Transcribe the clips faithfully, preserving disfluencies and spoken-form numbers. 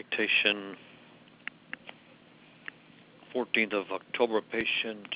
citation, fourteenth of October, patient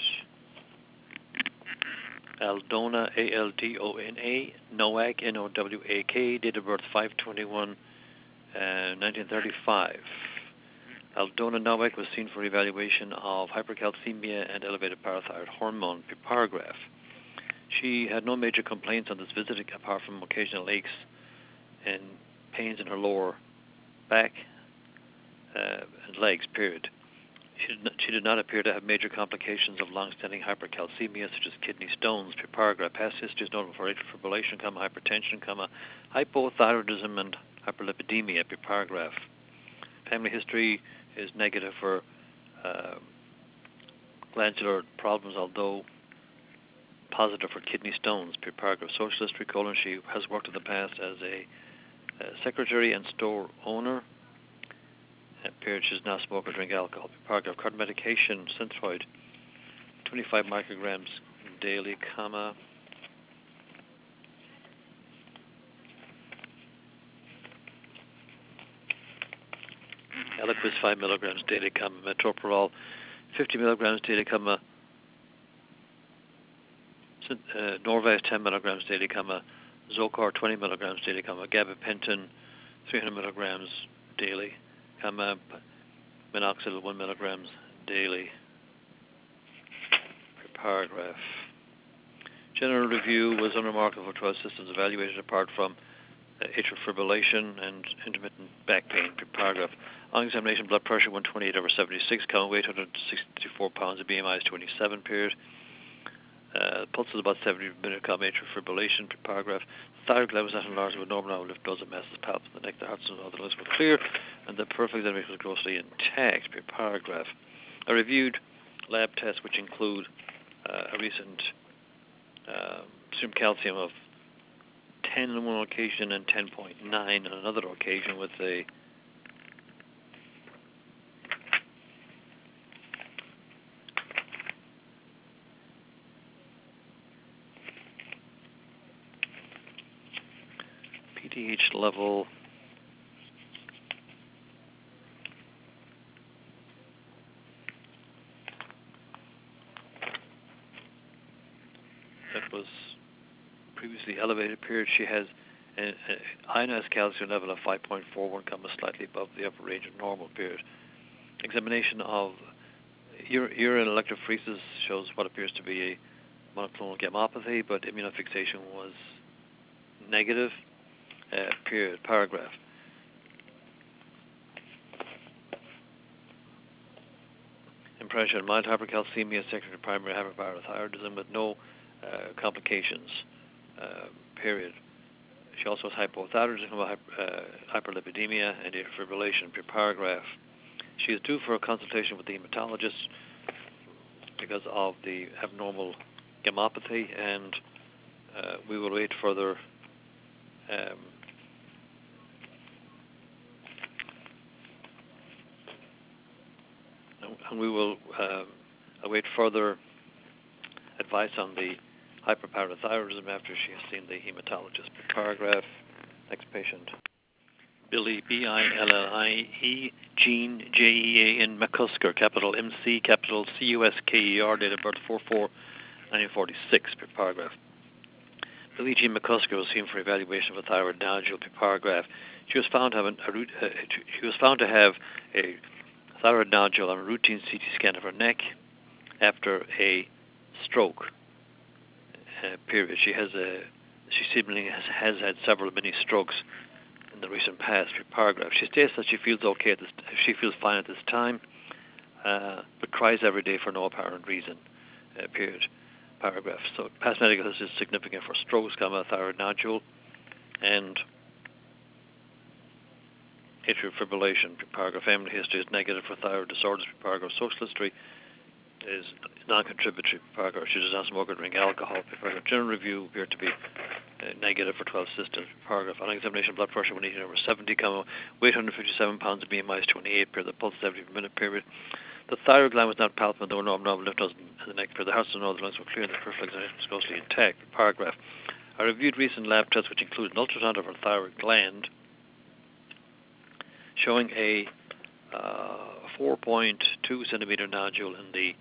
Aldona, A L D O N A, Nowak, N O W A K, date of birth five twenty-one, nineteen thirty-five. Aldona Nowak was seen for evaluation of hypercalcemia and elevated parathyroid hormone, paragraph. She had no major complaints on this visit apart from occasional aches and pains in her lower back uh, and legs, period. She did, not, she did not appear to have major complications of long-standing hypercalcemia, such as kidney stones, paragraph. Past history is notable for atrial fibrillation, comma, hypertension, comma, hypothyroidism, and hyperlipidemia, paragraph. Family history is negative for uh, glandular problems, although positive for kidney stones, paragraph. Social history, colon, she has worked in the past as a, a secretary and store owner. Period, she does not smoke or drink alcohol. Paragraph. Current medication, Synthroid, twenty-five micrograms daily, comma. Eliquis, five milligrams daily, comma. Metoprolol, fifty milligrams daily, comma. Uh, Norvasc, ten milligrams daily, comma. Zocor, twenty milligrams daily, comma. Gabapentin, three hundred milligrams daily, comma. Minoxidil, one milligrams daily, per paragraph. General review was unremarkable for twelve systems evaluated apart from uh, atrial fibrillation and intermittent back pain, per paragraph. On examination, blood pressure one twenty-eight over seventy-six, count weight one hundred sixty-four pounds, the B M I is twenty-seven, period. Uh, pulse is about seventy per minute, comma, atrial fibrillation, per paragraph. Thyroid gland was not enlarged with normal lift nodes and masses, palpable, the neck, the heart, and other lungs were clear, and the perfect examination was grossly intact, per paragraph. I reviewed lab tests which include uh, a recent uh, serum calcium of ten on one occasion and ten point nine on another occasion with a P T H level that was previously elevated, period. She has an ionized calcium level of five point four one, comma, slightly above the upper range of normal, period. Examination of ur- urine electrophoresis shows what appears to be a monoclonal gammopathy, but immunofixation was negative, uh, period, paragraph. Impression, mild hypercalcemia, secondary primary hyperparathyroidism with no uh, complications, uh, period. She also has hypothyroidism, uh, hyperlipidemia, and atrial fibrillation, per paragraph. She is due for a consultation with the hematologist because of the abnormal gammopathy, and uh, we will wait further um, and we will uh, await further advice on the hyperparathyroidism after she has seen the hematologist, per paragraph. Next patient. Billy, B I L L I E, Jean, J E A N, McCusker, capital M C, capital C U S K E R, date of birth four four nineteen forty-six, per paragraph. Billie Jean McCusker was seen for evaluation of a thyroid nodule, per paragraph. She was found to have, an, a, uh, she was found to have a thyroid nodule on a routine C T scan of her neck after a stroke, uh, period. She has a, she seemingly has, has had several mini strokes in the recent past, per paragraph. She states that she feels okay at this, she feels fine at this time, uh, but cries every day for no apparent reason, uh, period, paragraph. So past medical history is significant for strokes, comma, thyroid nodule, and atrial fibrillation, per paragraph. Family history is negative for thyroid disorders, per paragraph. Social history is non-contributory, per paragraph. She does not smoke or drink alcohol, per paragraph. General review appeared to be uh, negative for twelve systems, per paragraph. On examination, blood pressure one eighteen over seventy, comma, weight one hundred fifty-seven pounds, B M I is twenty-eight, per the pulse seventy per minute, period. The thyroid gland was not palpable, there were no abnormal lymph nodes in the neck, per the heart and all the lungs were clear, and the peripheral examination was closely intact, per paragraph. I reviewed recent lab tests which include an ultrasound of her thyroid gland showing a uh, four point two centimeter nodule in the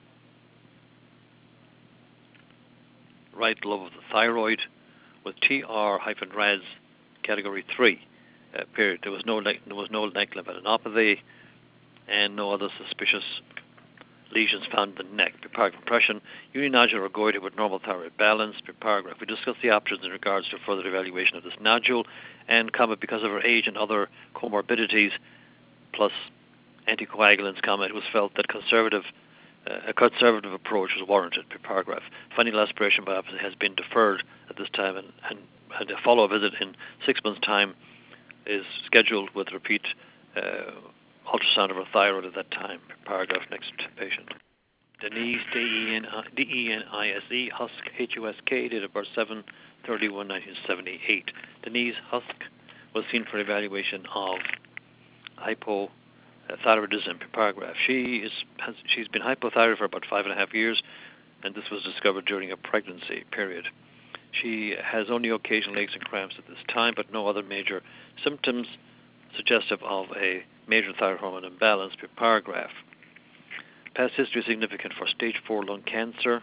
right lobe of the thyroid with T R-RAS category three. Uh, period. There was no ne- there was no neck lymphadenopathy and no other suspicious lesions found in the neck. Paragraph compression, uninodular goiter with normal thyroid balance. Paragraph. We discussed the options in regards to further evaluation of this nodule, and comma because of her age and other comorbidities, plus anticoagulants, comma it was felt that conservative uh, a conservative approach was warranted. Paragraph. Final aspiration biopsy has been deferred at this time, and, and, and a follow-up visit in six months' time is scheduled with repeat uh, ultrasound of her thyroid at that time. Paragraph. Next patient. Denise, D E N I S E, Husk, H U S K, date of birth seven thirty-one nineteen seventy-eight. Denise Husk was seen for evaluation of hypothyroidism. Paragraph. She is has, she's been hypothyroid for about five and a half years, and this was discovered during a pregnancy. Period. She has only occasional aches and cramps at this time, but no other major symptoms suggestive of a major thyroid hormone imbalance. Paragraph. Past history is significant for stage four lung cancer,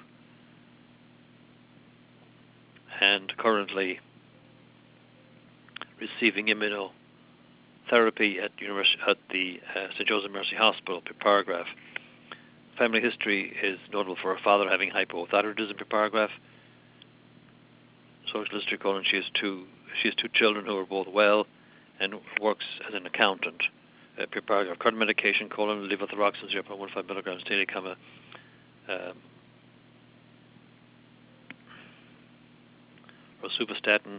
and currently receiving immunotherapy at, university, at the uh, Saint Joseph Mercy Hospital. Paragraph. Family history is notable for her father having hypothyroidism. Paragraph. Social history colon. She has two. She has two children who are both well, and works as an accountant. Uh, paragraph. Current medication colon levothyroxine zero point one five milligrams daily, comma. Um, rosuvastatin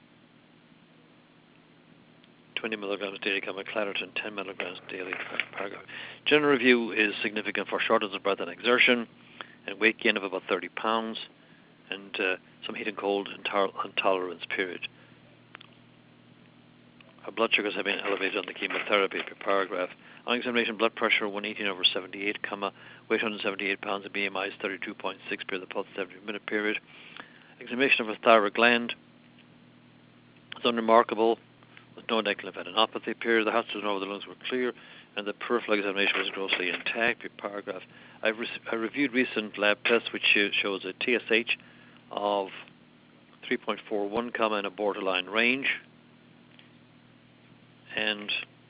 twenty milligrams daily, comma. Claritin ten milligrams daily. Paragraph. General review is significant for shortness of breath and exertion, and weight gain of about thirty pounds, and uh, some heat and cold intoler- intolerance. Period. Her blood sugars have been elevated on the chemotherapy. Paragraph. On examination, blood pressure one eighteen over seventy-eight, comma, weight one hundred seventy-eight pounds, and B M I is thirty-two point six per the pulse seventy minute period. Examination of her thyroid gland is unremarkable, with no neck lymphadenopathy. Period. The heart was over the lungs were clear, and the peripheral examination was grossly intact. Paragraph. I've re- I reviewed recent lab tests which shows a T S H of three point four one, comma, in a borderline range. And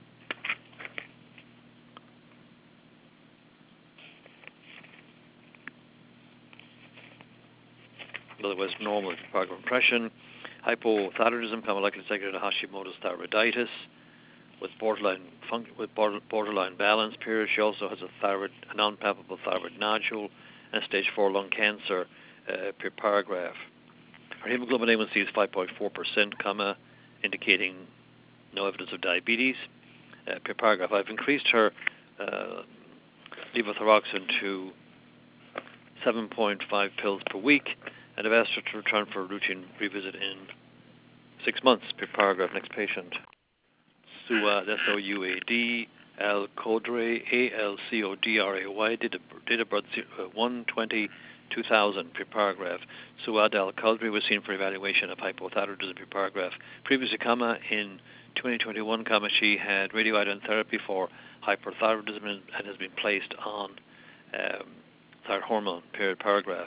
otherwise normal paragraph impression. Hypothyroidism, comma, likely secondary to Hashimoto's thyroiditis with borderline func- with border- borderline balance. Period. She also has a thyroid, a non-palpable thyroid nodule, and stage four lung cancer. Uh, per paragraph. Her hemoglobin A one C is five point four percent, comma, indicating no evidence of diabetes. Uh, per paragraph. I've increased her uh, levothyroxine to seven point five pills per week, and I've asked her to return for a routine revisit in six months. Per paragraph. Next patient. Suad, S O U A D, Al Kodray, A L C O D R A Y, date of birth one twenty two thousand. Per paragraph. Suad Al Kodray was seen for evaluation of hypothyroidism. Per paragraph. Previously, comma, in twenty twenty-one, comma, she had radioiodine therapy for hyperthyroidism and, and has been placed on um, thyroid hormone. Period. Paragraph.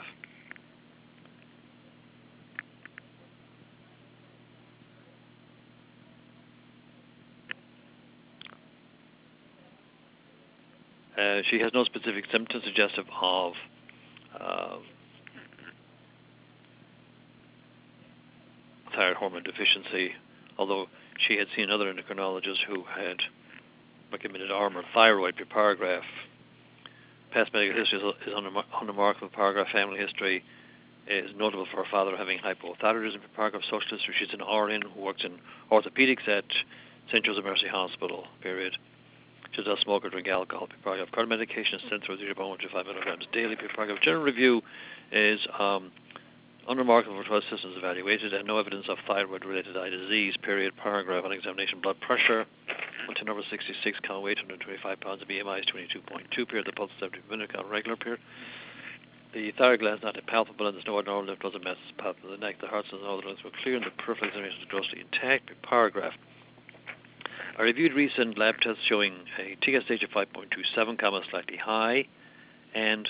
Uh, she has no specific symptoms suggestive of uh, thyroid hormone deficiency, although she had seen other endocrinologists who had recommended Armour thyroid. Per paragraph. Past medical history is unremarkable. Paragraph. Family history is notable for her father having hypothyroidism. Per paragraph. Social history, she's an R N who works in orthopedics at Saint Joseph Mercy Hospital. Period. She does not smoke or drink alcohol. Per paragraph. Current medication is Synthro zero point one two five milligrams daily. Per paragraph. General review is um, unremarkable for twelve systems evaluated and no evidence of thyroid-related eye disease. Period. Paragraph. On examination, blood pressure one ten over sixty-six, count weight one hundred twenty-five pounds, and B M I is twenty-two point two. Period. The pulse seventy per minute, count regular. Period. The thyroid gland is not palpable, and there's no abnormal lymph nodes and masses palpable in the neck. The heart and all the lungs were clear, and the peripheral examination is grossly intact. Per paragraph. I reviewed recent lab tests showing a T S H of five point two seven, comma, slightly high, and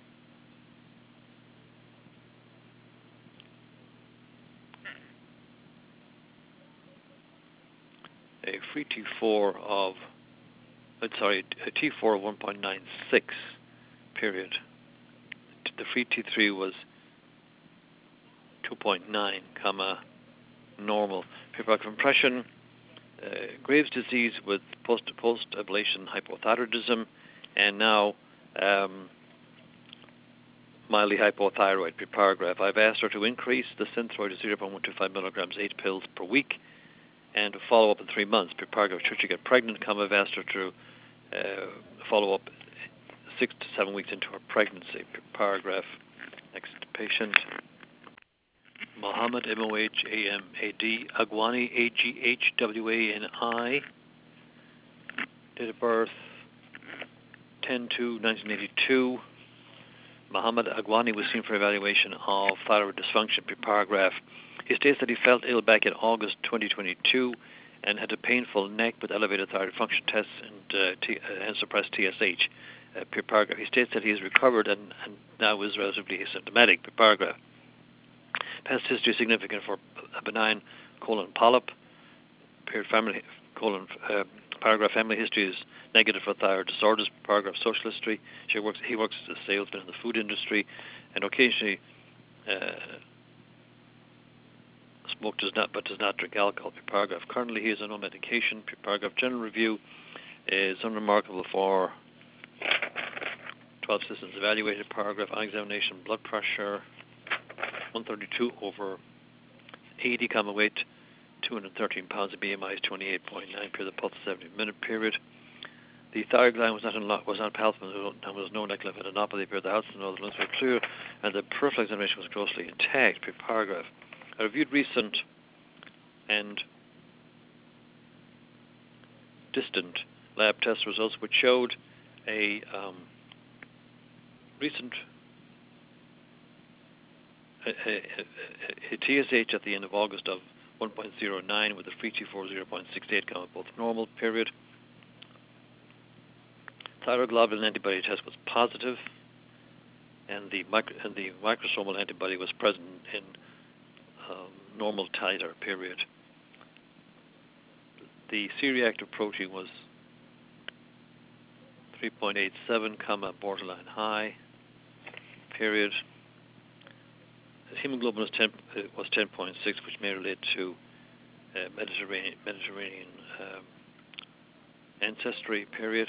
a free T four of, uh, sorry, a T four of one point nine six, period. The free T three was two point nine, comma, normal. Periodic compression, uh, Graves' disease with post post ablation hypothyroidism, and now um, mildly hypothyroid per paragraph. I've asked her to increase the Synthroid to zero point one two five milligrams, eight pills per week, and to follow up in three months per paragraph. Should she get pregnant, come, I've asked her to uh, follow up six to seven weeks into her pregnancy per paragraph. Next patient. Mohammed, M O H A M A D, Agwani, A G H W A N I, date of birth ten two nineteen eighty-two. Mohammed Agwani was seen for evaluation of thyroid dysfunction per paragraph. He states that he felt ill back in August twenty twenty-two and had a painful neck with elevated thyroid function tests and, uh, T, uh, and suppressed T S H uh, per paragraph. He states that he has recovered and, and now is relatively asymptomatic per paragraph. Past history is significant for a benign colon polyp. Period family colon uh, paragraph family history is negative for thyroid disorders. Paragraph social history. She works. He works as a salesman in the food industry, and occasionally uh, smoke does not, but does not drink alcohol. Paragraph. Currently, he is on no medication. Paragraph. General review is unremarkable for twelve systems evaluated. Paragraph. On examination, blood pressure one thirty-two over eighty, comma, weight two hundred thirteen pounds, the B M I is twenty-eight point nine per the pulse seventy minute period. The thyroid gland was not in, was not palpable, and was no neck lymphadenopathy per the house, and all the lymph were clear, and the peripheral examination was grossly intact per paragraph. I reviewed recent and distant lab test results which showed a um, recent a, a, a, a T S H at the end of August of one point zero nine with a free T four zero point six eight, comma, both normal period. Thyroid globulin antibody test was positive, and the micro, and the microsomal antibody was present in um, normal titer period. The C-reactive protein was three point eight seven, comma, borderline high period. The hemoglobin was ten was ten point six, which may relate to uh, Mediterranean Mediterranean um, ancestry period.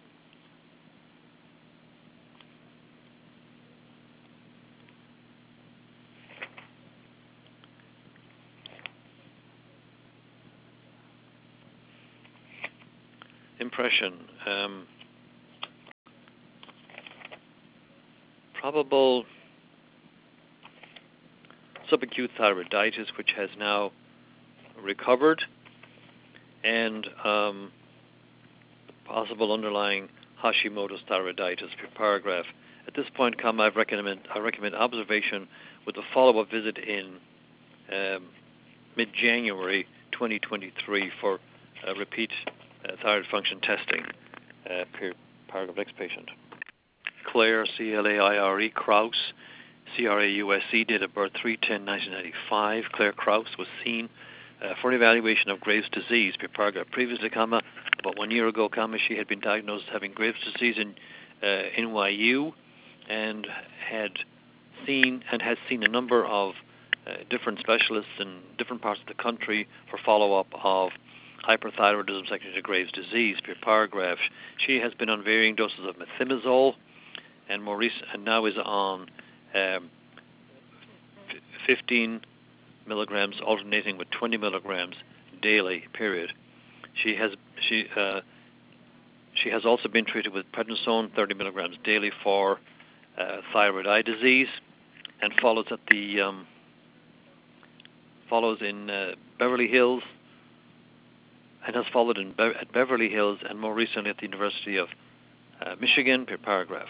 Impression. Um, probable subacute thyroiditis, which has now recovered, and um, possible underlying Hashimoto's thyroiditis per paragraph. At this point, comma, I recommend I recommend observation with a follow-up visit in um, mid-January twenty twenty-three for uh, repeat uh, thyroid function testing uh, per paragraph. Next patient. Claire, C L A I R E, Kraus, C R A U S E, date of birth three ten nineteen ninety-five. Claire Kraus was seen uh, for an evaluation of Graves' disease per paragraph. Previously, comma, about one year ago, comma, she had been diagnosed as having Graves' disease in uh, N Y U and had seen and has seen a number of uh, different specialists in different parts of the country for follow-up of hyperthyroidism secondary to Graves' disease per paragraph. She has been on varying doses of methimazole and more recent, and now is on um, fifteen milligrams alternating with twenty milligrams daily period. She has she uh, she has also been treated with prednisone thirty milligrams daily for uh, thyroid eye disease, and follows at the um, follows in uh, Beverly Hills, and has followed in Be- at Beverly Hills, and more recently at the University of uh, Michigan per paragraph.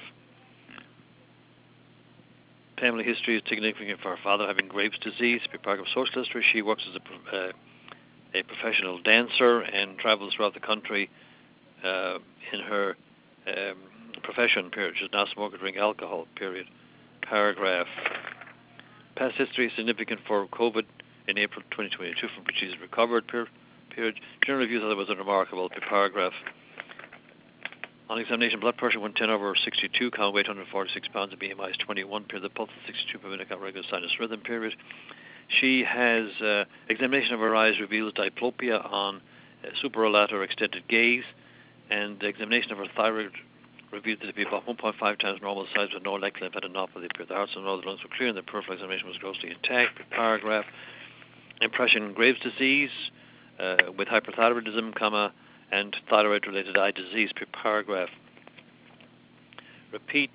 Family history is significant for her father having Graves' disease per paragraph. Social history: she works as a uh, a professional dancer and travels throughout the country uh, in her um, profession, period. She does not smoke or drink alcohol, period. Paragraph. Past history is significant for COVID in April twenty twenty-two, from which she is recovered, period. General review thought it was unremarkable, paragraph. On examination, blood pressure one ten over sixty-two, count weight one hundred forty-six pounds, and B M I is twenty-one, period. The pulse is sixty-two per minute, count regular sinus rhythm, period. She has, uh, examination of her eyes reveals diplopia on uh, supralateral extended gaze, and the examination of her thyroid revealed it to be about one point five times normal size with no electric lymphadenopathy. The heart and all the lungs were clear, and the peripheral examination was grossly intact. Paragraph. Impression Graves' disease uh, with hyperthyroidism, comma, and thyroid-related eye disease. Paragraph. Repeat.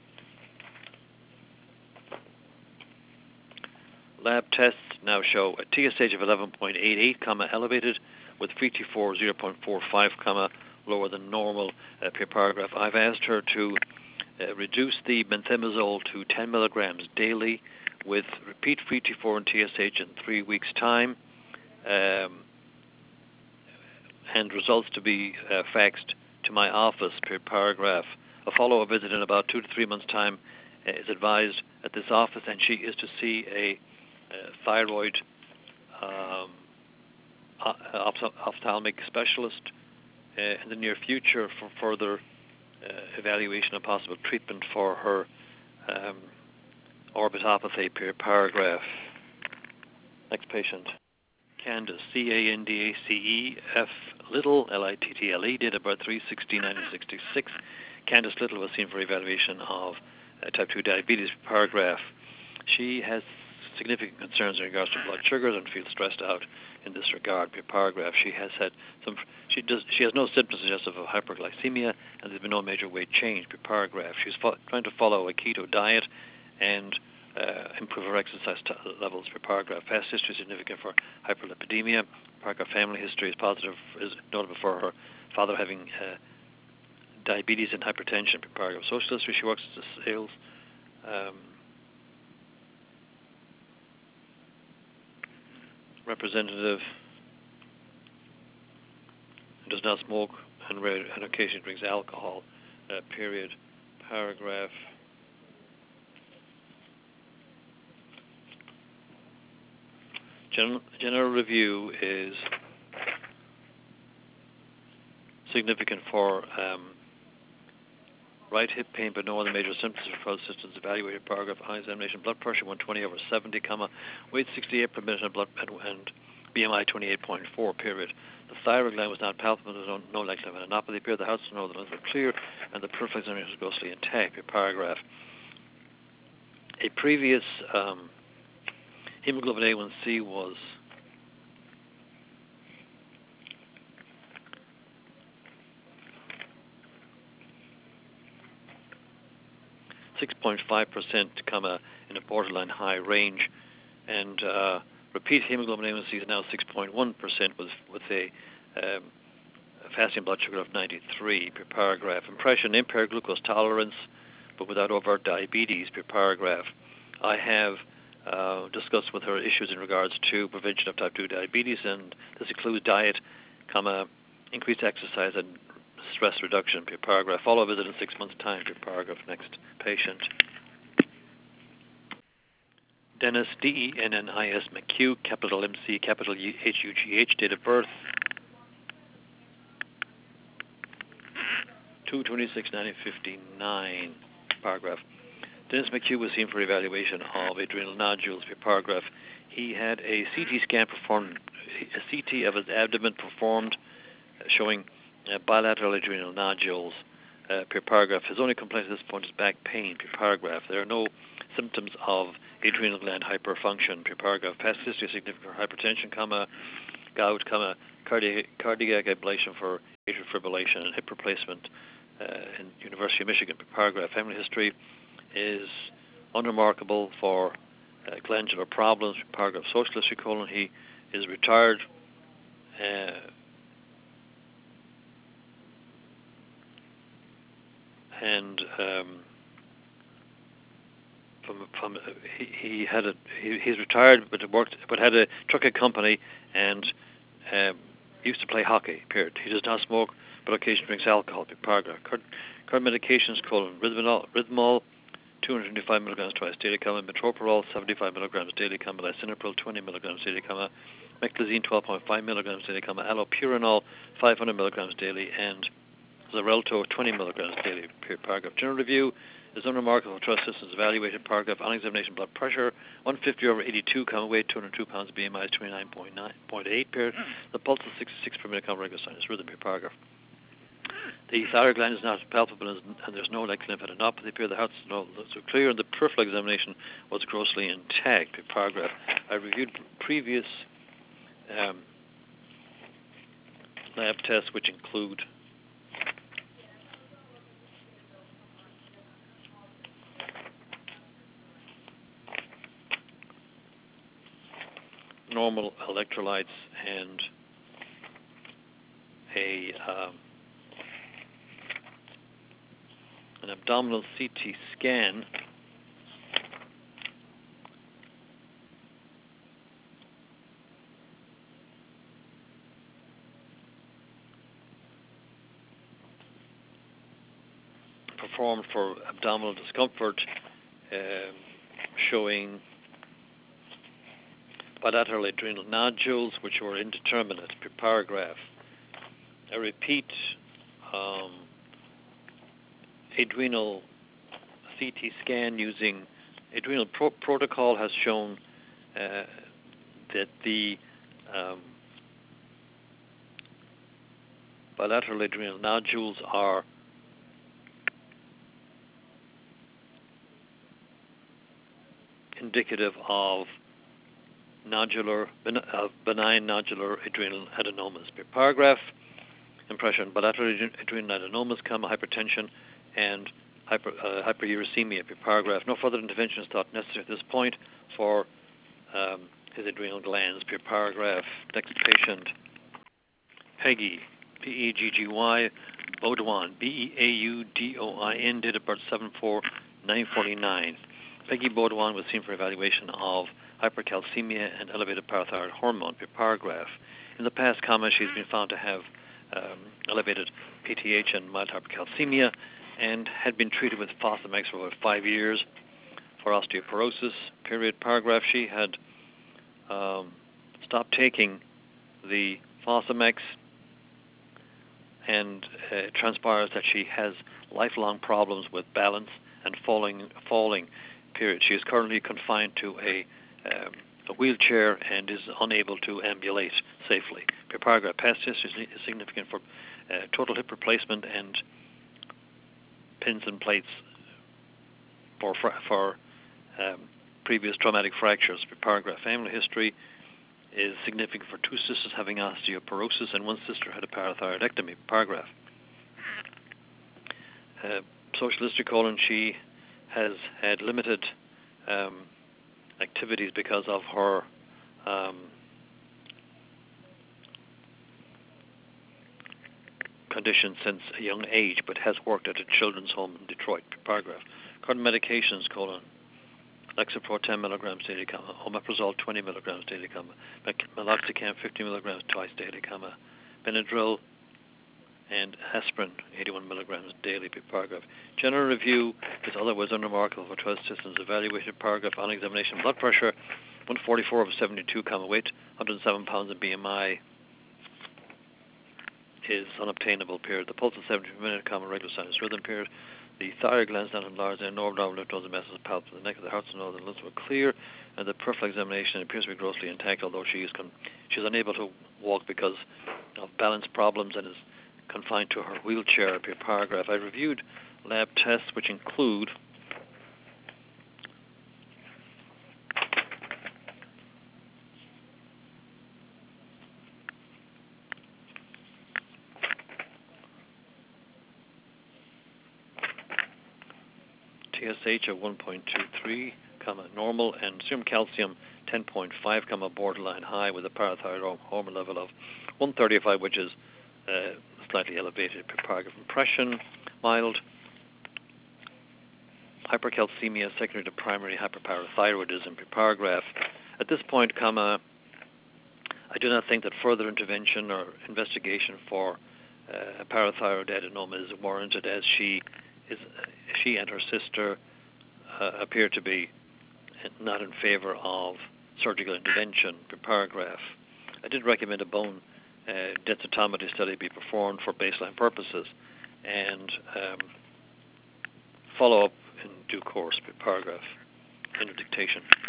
Lab tests now show a T S H of eleven point eight eight, comma, elevated, with free T four zero point four five, comma, lower than normal. Uh, per paragraph. I've asked her to uh, reduce the methimazole to ten milligrams daily, with repeat free T four and T S H in three weeks' time, um, and results to be uh, faxed to my office. Per paragraph. A follow-up visit in about two to three months' time uh, is advised at this office, and she is to see a uh, thyroid um, opt- ophthalmic specialist uh, in the near future for further uh, evaluation of possible treatment for her um, orbitopathy. Per paragraph. Next patient. Candace, C A N D A C E F Little, L I T T L E, date of birth three sixteen nineteen sixty-six. Candace Little was seen for evaluation of uh, type two diabetes. Paragraph. She has significant concerns in regards to blood sugars and feels stressed out in this regard. Paragraph. She has had some. She does. She has no symptoms suggestive of hyperglycemia, and there's been no major weight change. Paragraph. She's fo- trying to follow a keto diet and uh, improve her exercise t- levels. Paragraph. Past history is significant for hyperlipidemia. Paragraph. Family history is positive. Is notable for her father having uh, diabetes and hypertension. Paragraph. Social history. She works as a sales. Um, representative, does not smoke and, rare, and occasionally drinks alcohol. Uh, period. Paragraph. General, general review is significant for um, right hip pain, but no other major symptoms or symptoms evaluated. Paragraph. Eye examination. Blood pressure one twenty over seventy, comma, weight sixty-eight per minute, and blood and, and B M I twenty-eight point four. Period. The thyroid gland was not palpable. There was no, no like lymphadenopathy. Period. The heart and all the lungs were clear, and the peripheral examination was grossly intact. Paragraph. A previous um, hemoglobin A one C was six point five percent, comma, in a borderline high range, and uh, repeat hemoglobin A one C is now six point one percent with with a, um, a fasting blood sugar of ninety-three. Per paragraph. Impression: impaired glucose tolerance, but without overt diabetes. Per paragraph. I have uh, discussed with her issues in regards to prevention of type two diabetes, and this includes diet, comma, increased exercise, and stress reduction. Per paragraph. Follow visit in six months' time. Per paragraph. Next patient. Dennis, D E N N I S McHugh, capital M C, capital H U G H, date of birth two twenty-six nineteen fifty-nine. Paragraph. Dennis McHugh was seen for evaluation of adrenal nodules. Per paragraph. He had a C T scan performed, a C T of his abdomen performed, uh, showing uh, bilateral adrenal nodules. Uh, per paragraph. His only complaint at this point is back pain. Per paragraph. There are no symptoms of adrenal gland hyperfunction. Per paragraph. Past history of significant hypertension, comma, gout, comma, cardiac, cardiac ablation for atrial fibrillation and hip replacement uh, in University of Michigan. Per paragraph. Family history is unremarkable for uh, glandular problems. Per paragraph. Social history, colon, he is retired. Uh, and um, From, from uh, he, he had a he, he's retired, but worked, but had a trucking company, and um, used to play hockey, period. He does not smoke, but occasionally drinks alcohol, paragraph. Current, current medications, colon, Rhythmol, Rhythmol two hundred twenty-five milligrams twice daily, comma, metoprolol, seventy-five milligrams daily, comma, lisinopril, twenty milligrams daily, comma, meclizine, twelve point five milligrams daily, comma, allopurinol, five hundred milligrams daily, and Xarelto, twenty milligrams daily, period, paragraph. General review is unremarkable. Trust systems evaluated, paragraph. On examination, blood pressure, one fifty over eighty-two, comma, weight, two hundred two pounds, B M I is twenty-nine point eight, period. The pulse is sixty-six per minute, comma, regular sinus rhythm, period, paragraph. The thyroid gland is not palpable and there's no like lymphadenopathy, period. The heart's no so clear, and the peripheral examination was grossly intact, period, paragraph. I reviewed previous um, lab tests, which include normal electrolytes and a um, an abdominal C T scan performed for abdominal discomfort, um, showing bilateral adrenal nodules, which were indeterminate, per paragraph. I repeat, um, adrenal C T scan using adrenal pro- protocol has shown uh, that the um, bilateral adrenal nodules are indicative of nodular, of benign nodular adrenal adenomas. Per paragraph, impression, bilateral adrenal adenomas, comma, hypertension, and hyper, uh, hyperuricemia. Per paragraph, no further intervention is thought necessary at this point for um, his adrenal glands. Per paragraph, next patient, Peggy, P E G G Y, Baudouin, B E A U D O I N, date of birth seven four nine forty-nine. Peggy Baudouin was seen for evaluation of hypercalcemia and elevated parathyroid hormone, per paragraph. In the past, comma, she's been found to have um, elevated P T H and mild hypercalcemia and had been treated with Fosamax for about five years for osteoporosis, period, paragraph. She had um, stopped taking the Fosamax, and uh, it transpires that she has lifelong problems with balance and falling, falling, period. She is currently confined to a, um, a wheelchair and is unable to ambulate safely. Per paragraph, past history is significant for uh, total hip replacement and pins and plates for, for um, previous traumatic fractures. Per paragraph, family history is significant for two sisters having osteoporosis and one sister had a parathyroidectomy. Paragraph. Uh, social history colon, she has had limited um, activities because of her um, condition since a young age, but has worked at a children's home in Detroit. Paragraph. Current medications colon, Lexapro ten milligrams daily, comma, omeprazole twenty milligrams daily, comma, meloxicam fifty milligrams twice daily, comma, Benadryl and aspirin eighty-one milligrams daily, per paragraph. General review is otherwise unremarkable for trust systems evaluated. Paragraph. On examination, blood pressure one forty-four over seventy-two, comma, weight one hundred seven pounds, and B M I is unobtainable, period. The pulse is seventy per minute, comma, regular sinus rhythm, period. The thyroid glands not enlarged, and normal lymph nodes and messes palpable. The neck of the heart and nose and lungs were clear, and the peripheral examination appears to be grossly intact, although she is con- she's unable to walk because of balance problems and is confined to her wheelchair, per paragraph. I reviewed lab tests, which include T S H of one point two three, comma, normal, and serum calcium ten point five, comma, borderline high, with a parathyroid hormone level of one thirty-five, which is uh, slightly elevated, per paragraph. Impression, mild. Hypercalcemia secondary to primary hyperparathyroidism, per paragraph. At this point, comma, I I do not think that further intervention or investigation for uh, parathyroid adenoma is warranted, as she is she and her sister uh, appear to be not in favor of surgical intervention per paragraph. I did recommend a bone uh, densitometry study be performed for baseline purposes, and um, follow up in due course per paragraph. End of dictation.